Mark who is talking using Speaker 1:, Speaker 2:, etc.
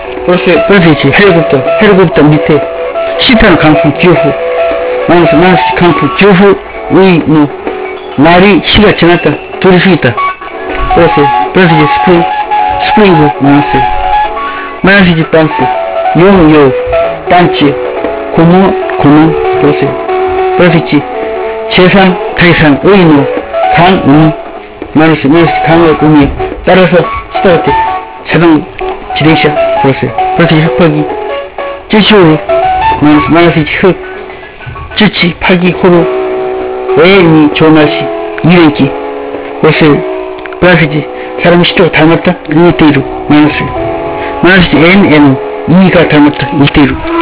Speaker 1: 그래서 이제 헬리콥터 밑에 시타는 강풍 기후 마이너스 강풍 기후의 날이 시가 지났다 둘이 있다. 그래서 이제 스프링그 마이너스 이제 반스 요 단지 고문 그래서 이제 제3 타이산 의노 강의 마이너스 강의 의미 따라서 스타트 자동 지대시야 그래서 이제 흑파기 찌시오리 마이너스 이제 흑 찌치 파기 호로 왜이 좋은 날씨 이래기 그래서 이제 사람이 시조가 닮았다 1대1로 마이너스 NN 2가 닮았다 1대1로